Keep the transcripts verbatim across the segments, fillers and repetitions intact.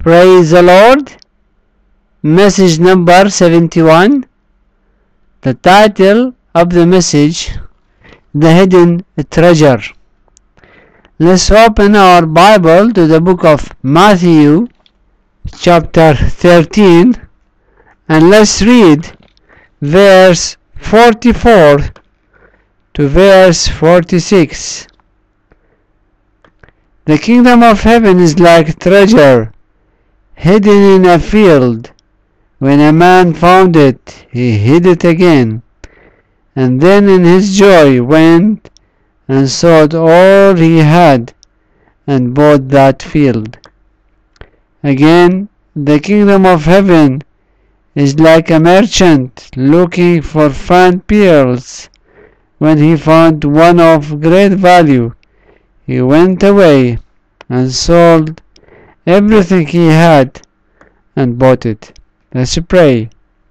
Praise the Lord. Message number seventy-one. The title of the message, The Hidden Treasure. Let's open our Bible to the book of Matthew, chapter thirteen, and let's read verse forty-four to verse forty-six. The kingdom of heaven is like treasure hidden in a field. When a man found it, he hid it again, and then in his joy went and sold all he had and bought that field. Again, the kingdom of heaven is like a merchant looking for fine pearls. When he found one of great value, he went away and sold everything he had and bought it. Let's pray.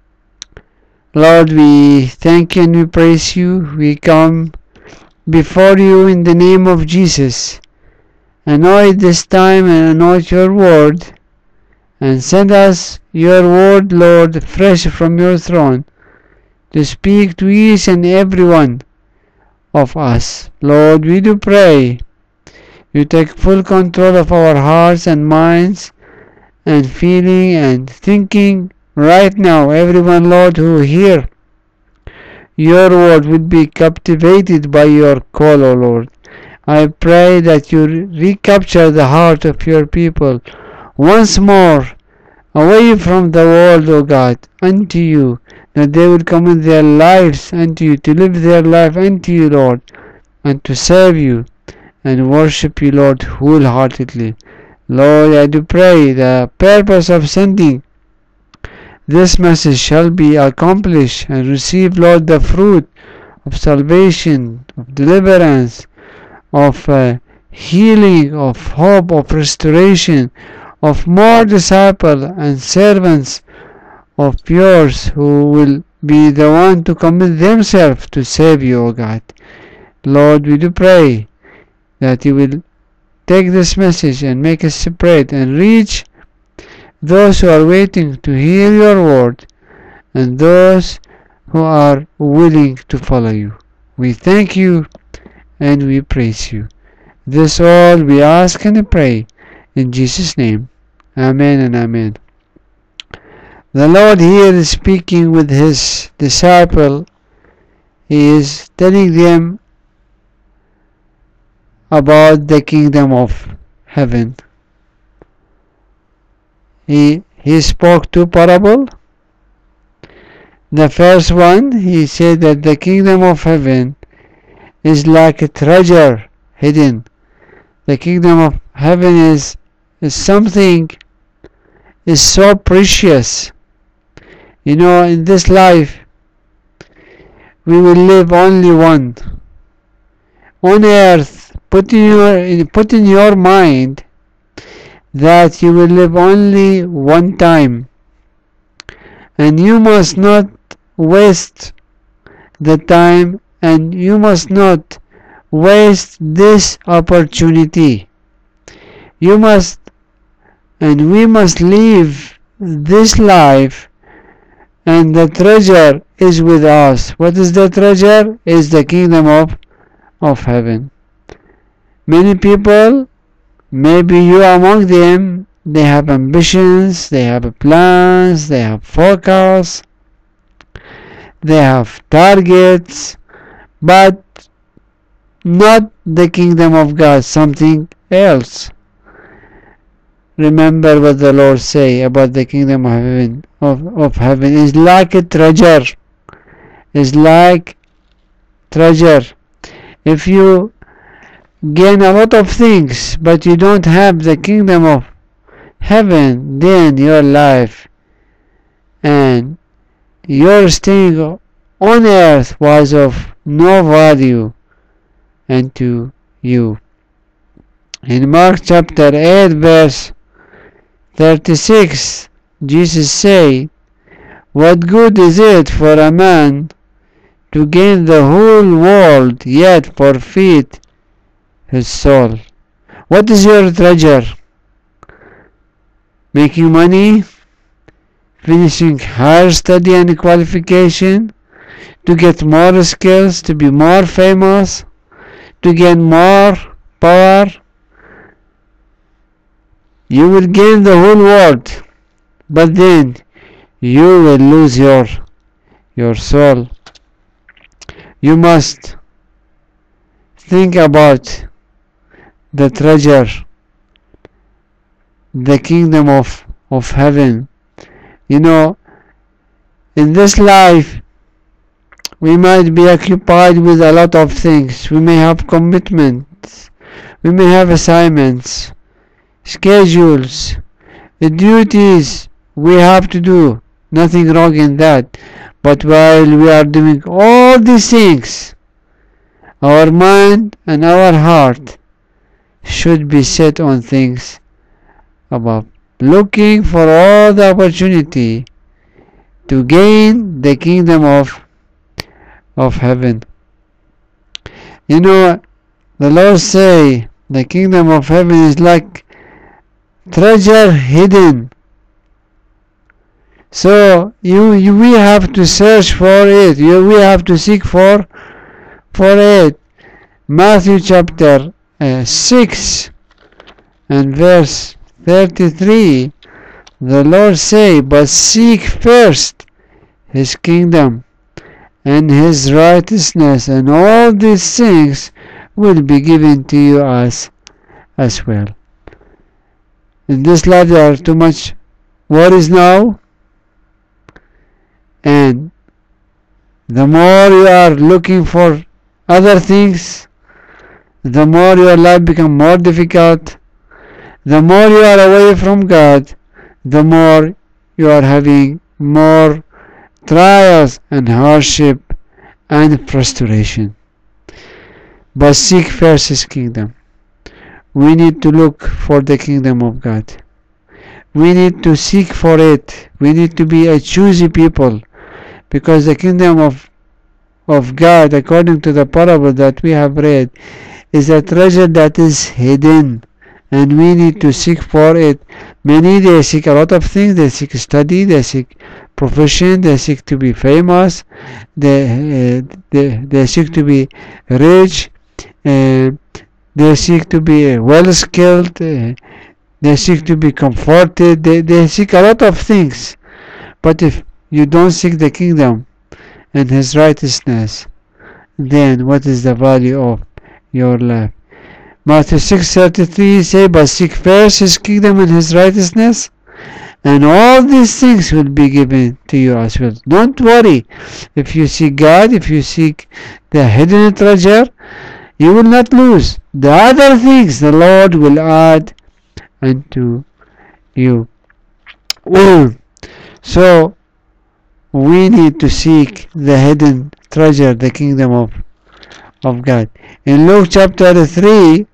Lord, we thank you and we praise you. We come before you in the name of Jesus. Anoint this time and anoint your word, and send us your word, Lord, fresh from your throne, to speak to each and every one of us. Lord, we do pray you take full control of our hearts and minds and feeling and thinking right now. Everyone, Lord, who hear your word would be captivated by your call, O Lord. I pray that you recapture the heart of your people once more, away from the world, O God, unto you, that they will commit their lives unto you, to live their life unto you, Lord, and to serve you and worship you, Lord, wholeheartedly. Lord, I do pray the purpose of sending this message shall be accomplished, and receive, Lord, the fruit of salvation, of deliverance, of uh, healing, of hope, of restoration, of more disciples and servants of yours who will be the one to commit themselves to save you, O God. Lord, we do pray that you will take this message and make it spread and reach those who are waiting to hear your word and those who are willing to follow you. We thank you and we praise you. This all we ask and pray in Jesus' name. Amen and amen. The Lord here is speaking with his disciple. He is telling them about the kingdom of heaven. He, he spoke two parables. The first one, he said that the kingdom of heaven is like a treasure hidden. The kingdom of heaven is, is something is so precious. You know, in this life, we will live only one. On earth, put in your, put in your mind that you will live only one time, and you must not waste the time, and you must not waste this opportunity. You must and we must live this life, and the treasure is with us. What is the treasure? Is the kingdom of of heaven. Many people, maybe you among them, they have ambitions, they have plans, they have forecasts, they have targets, but not the kingdom of God, something else. Remember what the Lord say about the kingdom of heaven. Of, of heaven is like a treasure. Is like treasure. If you gain a lot of things, but you don't have the kingdom of heaven, then your life and your staying on earth was of no value unto you. In Mark chapter eight verse thirty-six, Jesus said, "What good is it for a man to gain the whole world, yet forfeit his soul?" What is your treasure? making money, finishing higher study and qualification, to get more skills, to be more famous, to gain more power. You will gain the whole world, but then you will lose your your soul. You must think about the treasure, the kingdom of, of heaven. You know, in this life, we might be occupied with a lot of things. We may have commitments. We may have assignments, schedules, duties we have to do. Nothing wrong in that. But while we are doing all these things, our mind and our heart should be set on things above, looking for all the opportunity to gain the kingdom of of heaven. You know, the Lord say the kingdom of heaven is like treasure hidden. So you, you we have to search for it. You, we have to seek for for it. Matthew chapter uh, six and verse thirty-three, the Lord say, but seek first his kingdom and his righteousness, and all these things will be given to you as as well. In this life there are too much worries now, and the more you are looking for other things, the more your life becomes more difficult. The more you are away from God, the more you are having more trials and hardship and frustration. But seek first his kingdom. We need to look for the kingdom of God. We need to seek for it. We need to be a choosy people, because the kingdom of of God, according to the parable that we have read, is a treasure that is hidden, and we need to seek for it. Many, they seek a lot of things. They seek study, they seek profession, they seek to be famous, they uh, they, they seek to be rich, uh, they seek to be well skilled, uh, they seek to be comforted, they, they seek a lot of things. But if you don't seek the kingdom and his righteousness, then what is the value of your life? Matthew six thirty-three say, but seek first his kingdom and his righteousness, and all these things will be given to you as well. Don't worry. If you seek God, if you seek the hidden treasure, you will not lose. The other things the Lord will add unto you. So we need to seek the hidden treasure, the kingdom of, of God. In Luke chapter three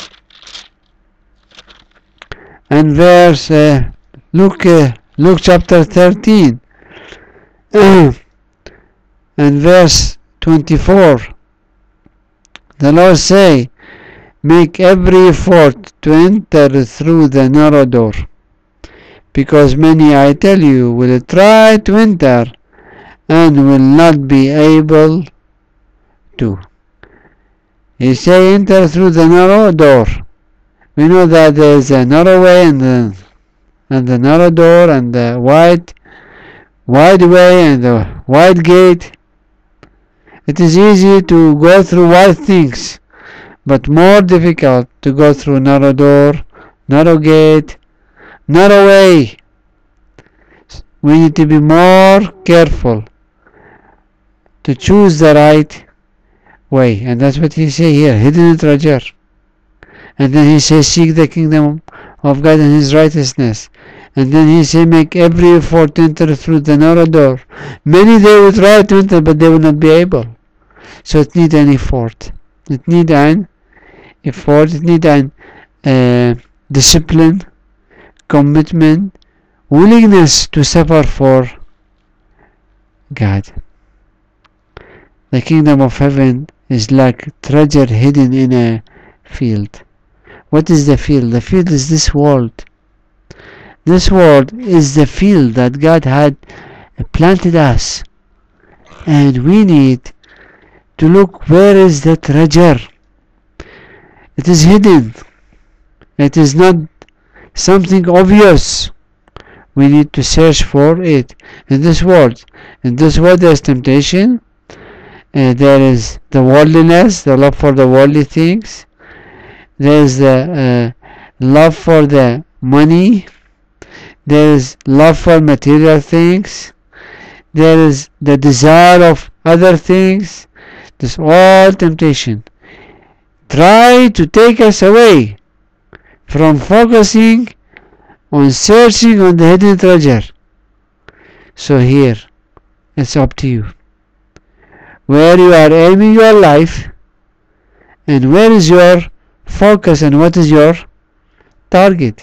and verse uh, Luke uh, Luke chapter thirteen and verse twenty-four, the Lord say, make every effort to enter through the narrow door, because many, I tell you, will try to enter and will not be able to. He say, enter through the narrow door. We know that there is a narrow way and the, and the narrow door and the wide, wide way and the wide gate. It is easy to go through wide things, but more difficult to go through narrow door, narrow gate, narrow way. We need to be more careful to choose the right way, and that's what he say here, hidden treasure. And then he says, seek the kingdom of God and his righteousness. And then he say, make every effort to enter through the narrow door. Many they will try to enter, but they will not be able. So it need an effort. It need an effort. It need an uh, discipline, commitment, willingness to suffer for God. The kingdom of heaven is like treasure hidden in a field. What is the field? The field is this world. This world is the field that God had planted us, and we need to look where is the treasure. It is hidden. It is not something obvious. We need to search for it in this world. In this world there is temptation. Uh, there is the worldliness, the love for the worldly things. There is the uh, love for the money. There is love for material things. There is the desire of other things. This is all temptation. Try to take us away from focusing on searching on the hidden treasure. So here, it's up to you. Where you are aiming your life, and where is your focus, and what is your target.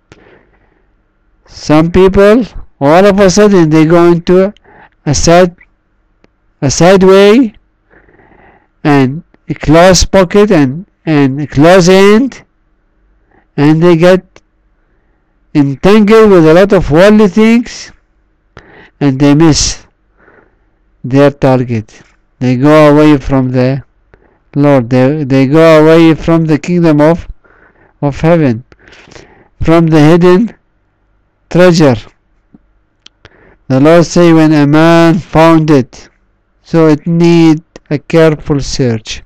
Some people, all of a sudden, they go into a side, a side way, and a close pocket, and, and a close end, and they get entangled with a lot of worldly things, and they miss their target. They go away from the Lord. They, they go away from the kingdom of, of heaven, from the hidden treasure. The Lord say, when a man found it, so it need a careful search.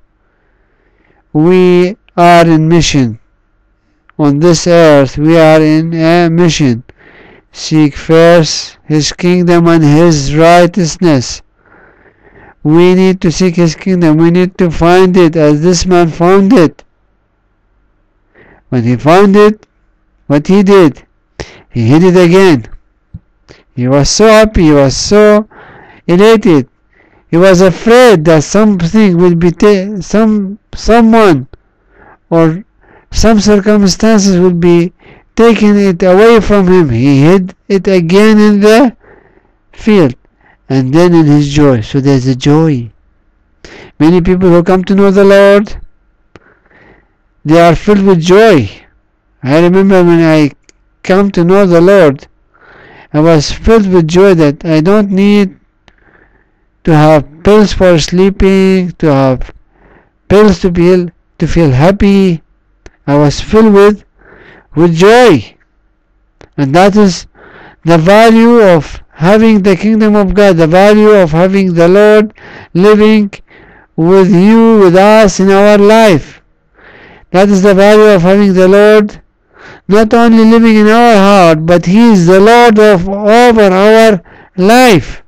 We are in mission. On this earth, we are in a mission. Seek first His kingdom and His righteousness. We need to seek His kingdom. We need to find it as this man found it. When he found it, what he did, he hid it again. He was so happy. He was so elated. He was afraid that something will be ta- some someone or some circumstances will be taking it away from him. He hid it again in the field, and then in his joy. So there's a joy. Many people who come to know the Lord, they are filled with joy. I remember when I come to know the Lord, I was filled with joy that I don't need to have pills for sleeping, to have pills to feel to feel happy. I was filled with with joy, and that is the value of having the kingdom of God, the value of having the Lord living with you, with us in our life. That is the value of having the Lord not only living in our heart, but He is the Lord of over our life.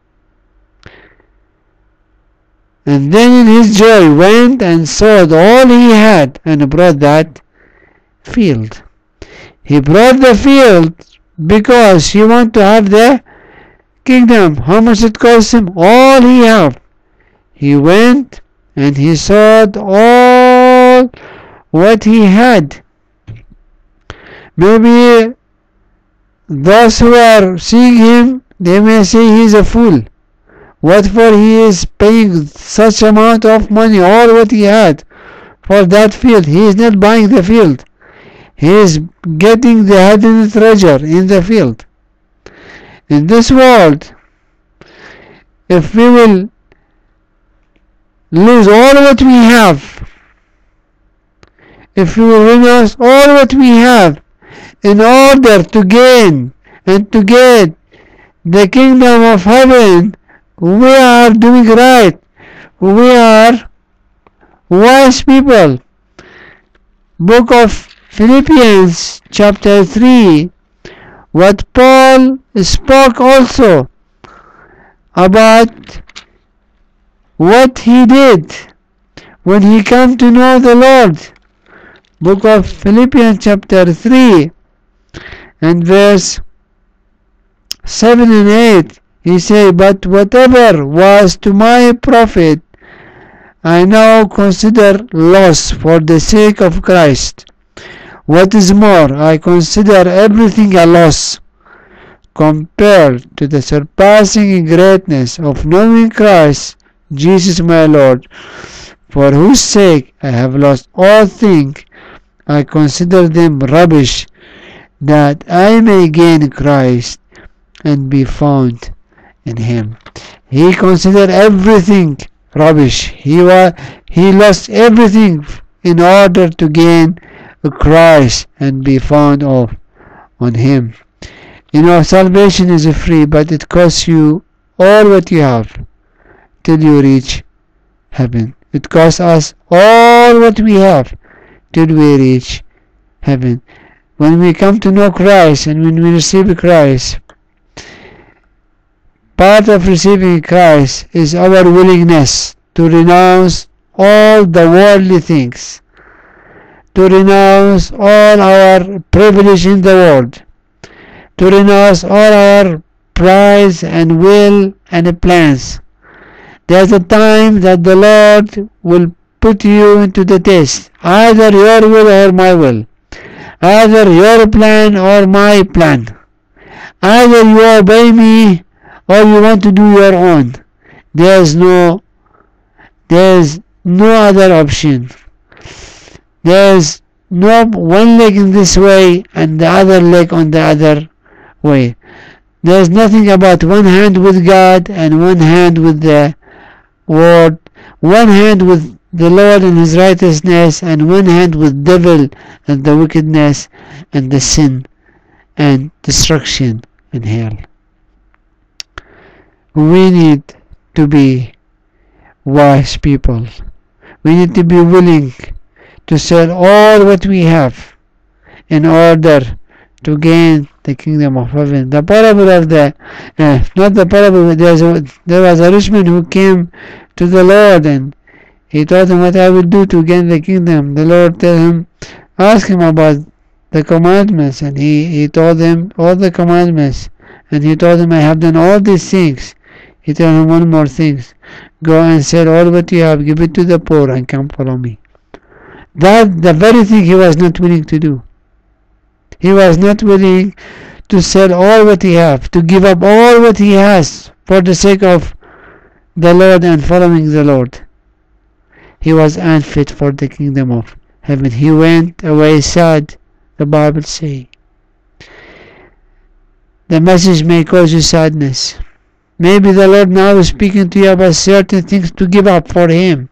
And then in his joy went and sold all he had and brought that field. He brought the field because he wanted to have the kingdom. How much it cost him? All he had. He went and he sold all what he had. Maybe those who are seeing him, they may say he's a fool. What for he is paying such amount of money, all what he had for that field? He is not buying the field. He is getting the hidden treasure in the field. In this world, if we will lose all what we have, if we will renounce all what we have in order to gain and to get the kingdom of heaven, we are doing right. We are wise people. Book of Philippians chapter three, what Paul spoke also about what he did when he came to know the Lord. Book of Philippians chapter three and verse seven and eight. He said, but whatever was to my profit, I now consider loss for the sake of Christ. What is more, I consider everything a loss compared to the surpassing greatness of knowing Christ Jesus my Lord, for whose sake I have lost all things. I consider them rubbish, that I may gain Christ and be found in him. He considered everything rubbish. He was he lost everything in order to gain Christ and be found of on him. You know, salvation is free, but it costs you all what you have till you reach heaven. It costs us all what we have till we reach heaven. When we come to know Christ and when we receive Christ, part of receiving Christ is our willingness to renounce all the worldly things, to renounce all our privilege in the world, to renounce all our pride and will and plans. There's a time that the Lord will put you into the test, either your will or my will, either your plan or my plan. Either you obey me or you want to do your own. There's no there's no other option. There's no one leg in this way and the other leg on the other way. There's nothing about one hand with God and one hand with the word, one hand with the Lord and his righteousness, and one hand with devil and the wickedness and the sin and destruction and hell. We need to be wise people. We need to be willing to sell all what we have in order to gain the kingdom of heaven. The parable of the, uh, not the parable, there was a rich man who came to the Lord and he told him what I will do to gain the kingdom. The Lord told him, ask him about the commandments, and he, he told him all the commandments, and he told him I have done all these things. He told him one more thing, go and sell all what you have, give it to the poor and come follow me. That the very thing he was not willing to do. He was not willing to sell all what he have, to give up all what he has for the sake of the Lord and following the Lord. He was unfit for the kingdom of heaven. He went away sad, the Bible says. The message may cause you sadness. Maybe the Lord now is speaking to you about certain things to give up for him.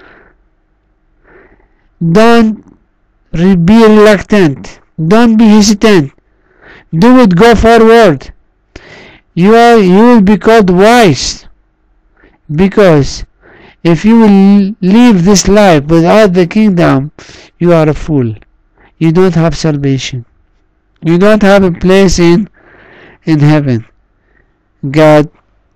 Don't be reluctant. Don't be hesitant. Do it, go forward. You are you will be called wise. Because if you will leave this life without the kingdom, you are a fool. You don't have salvation. You don't have a place in in heaven. God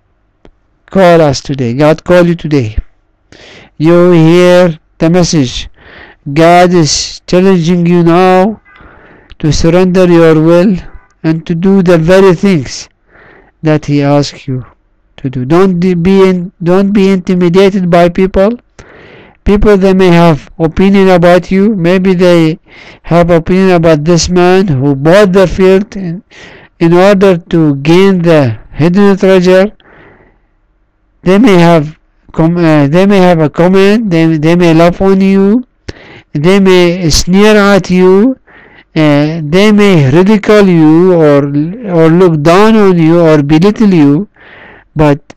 call us today. God call you today. You hear the message. God is challenging you now to surrender your will and to do the very things that he asks you to do. Don't be in, don't be intimidated by people. People, they may have opinion about you. Maybe they have opinion about this man who bought the field in, in order to gain the hidden treasure. They may have com- uh, they may have a comment. They they may laugh on you. They may sneer at you. Uh, they may ridicule you or or look down on you or belittle you. But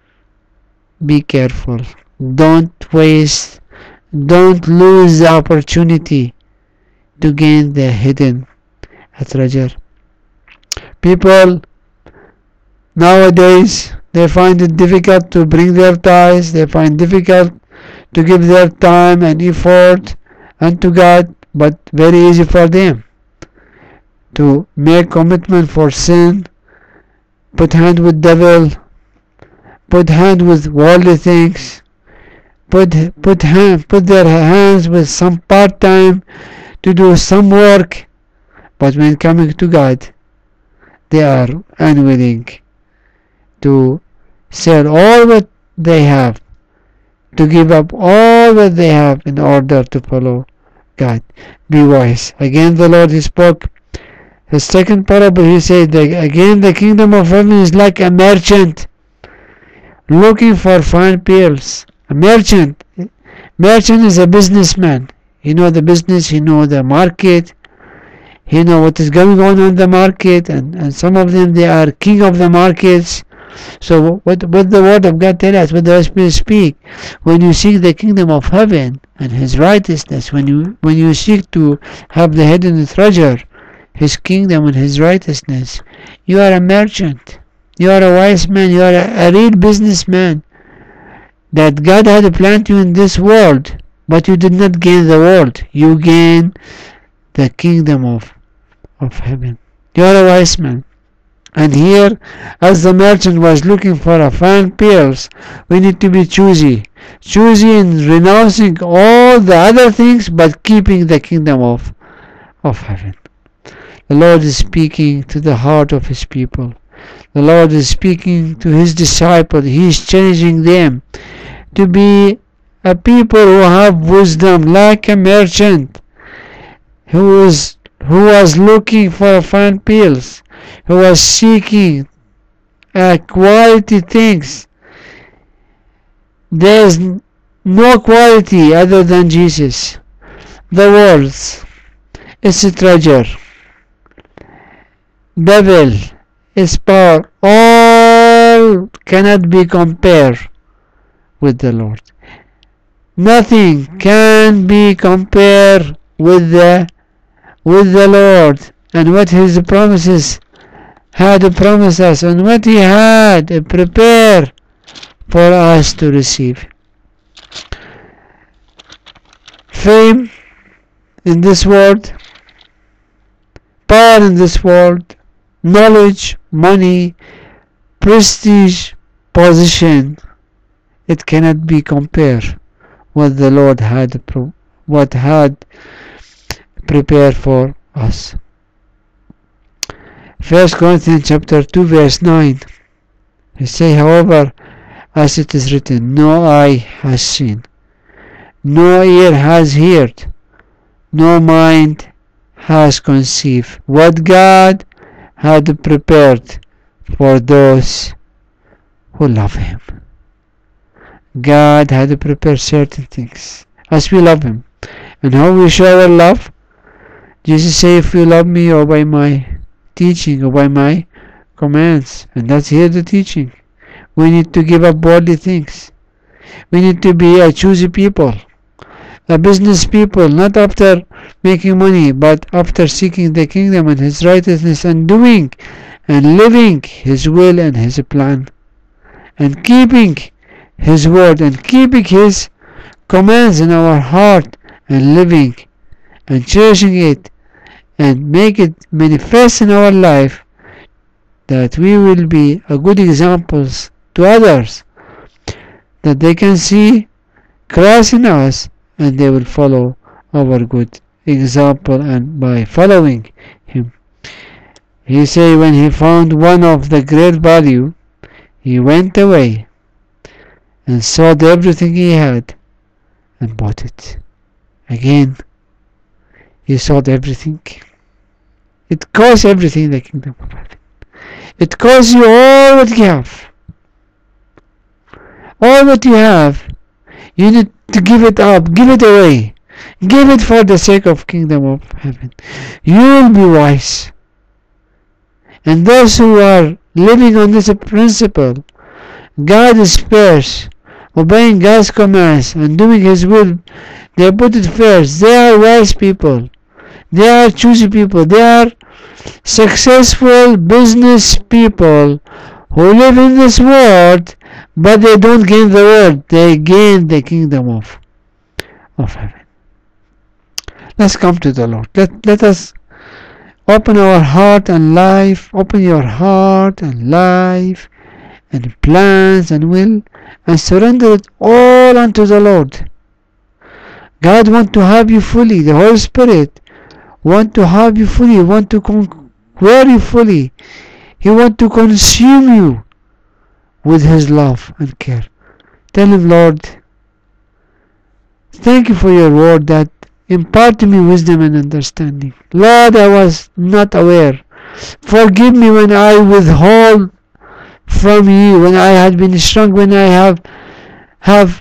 be careful. Don't waste. Don't lose the opportunity to gain the hidden treasure. People nowadays, they find it difficult to bring their tithes. They find it difficult to give their time and effort unto God, but very easy for them to make commitment for sin, put hand with devil, put hand with worldly things, put put hand put their hands with some part time to do some work, but when coming to God, they are unwilling to sell all what they have, to give up all what they have in order to follow God. Be wise. Again, the Lord he spoke his second parable. He said that again the kingdom of heaven is like a merchant looking for fine pearls. A merchant. Merchant is a businessman. He know the business. He know the market. He know what is going on on the market, and, and some of them, they are king of the markets. So what, what the word of God tell us, what the Holy Spirit speak, when you seek the kingdom of heaven and his righteousness, when you when you seek to have the hidden treasure, his kingdom and his righteousness, you are a merchant, you are a wise man, you are a, a real businessman, that God had planted you in this world, but you did not gain the world, you gain the kingdom of, of heaven. You are a wise man. And here, as the merchant was looking for a fine pearls, we need to be choosy. Choosy in renouncing all the other things, but keeping the kingdom of, of heaven. The Lord is speaking to the heart of his people. The Lord is speaking to his disciples. He is challenging them to be a people who have wisdom, like a merchant who is who was looking for fine pearls, who was seeking uh, quality things. There is no quality other than Jesus. The world is a treasure. Devil is power. All cannot be compared with the Lord. Nothing can be compared with the with the Lord and what his promises had promised us and what he had prepared for us to receive. Fame in this world, power in this world, knowledge, money, prestige, position, it cannot be compared what the Lord had pro- what had prepared for us. First Corinthians chapter two verse nine. He say, however, as it is written, no eye has seen, no ear has heard, no mind has conceived what God had prepared for those who love him. God had prepared certain things as we love him. And how we show our love? Jesus said, if you love me, obey my teaching, obey my commands. And that's here the teaching. We need to give up worldly things. We need to be a choosy people, a business people, not after making money, but after seeking the kingdom and his righteousness and doing and living his will and his plan and keeping his word and keeping his commands in our heart and living and cherishing it and make it manifest in our life, that we will be a good examples to others, that they can see Christ in us and they will follow our good example, and by following him. He say, when he found one of the great value, he went away and sold everything he had and bought it. Again, he sold everything. It costs everything in the kingdom of heaven. It costs you all what you have. All what you have, you need to give it up, give it away. Give it for the sake of kingdom of heaven. You will be wise. And those who are living on this principle, God is first, obeying God's commands and doing his will, they put it first. They are wise people. They are choosy people. They are successful business people who live in this world, but they don't gain the world. They gain the kingdom of, of heaven. Let's come to the Lord. Let, let us open our heart and life. Open your heart and life and plans and will, and surrender it all unto the Lord. God wants to have you fully. The Holy Spirit wants to have you fully. He wants to conquer you fully. He wants to consume you with his love and care. Tell him, Lord, thank you for your word that imparted me wisdom and understanding. Lord, I was not aware. Forgive me when I withhold from you, when I had been strong, when I have have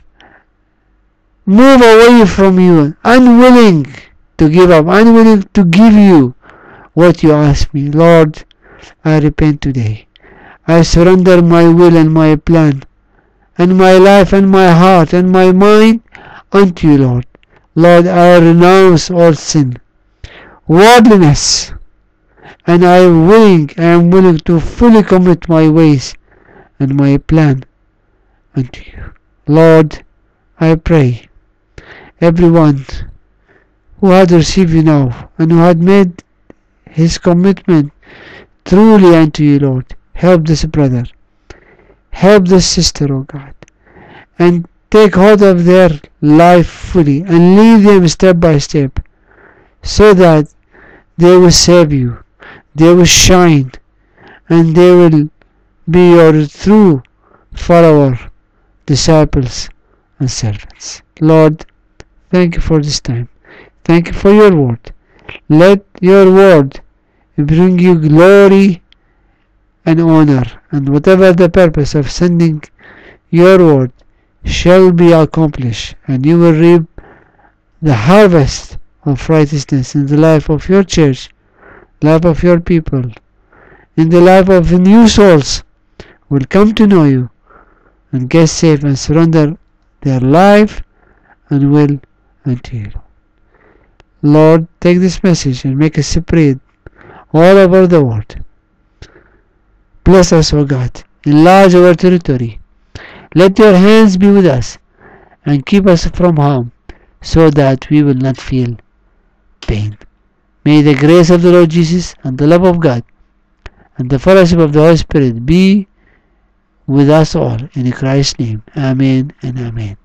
moved away from you, unwilling to give up, unwilling to give you what you ask me. Lord, I repent today. I surrender my will and my plan, and my life and my heart and my mind unto you, Lord. Lord, I renounce all sin, worldliness, and I am willing, I am willing to fully commit my ways and my plan unto you. Lord, I pray, everyone who had received you now and who had made his commitment truly unto you, Lord, help this brother, help this sister, O God, and take hold of their life fully and lead them step by step, so that they will serve you, they will shine, and they will be your true follower, disciples and servants. Lord, thank you for this time. Thank you for your word. Let your word bring you glory and honor, and whatever the purpose of sending your word shall be accomplished, and you will reap the harvest of righteousness in the life of your church, life of your people, in the life of new souls will come to know you and get saved and surrender their life and will unto you. Lord, take this message and make it spread all over the world. Bless us, O God. Enlarge our territory. Let your hands be with us and keep us from harm, so that we will not feel pain. May the grace of the Lord Jesus and the love of God and the fellowship of the Holy Spirit be with us all. In Christ's name. Amen and amen.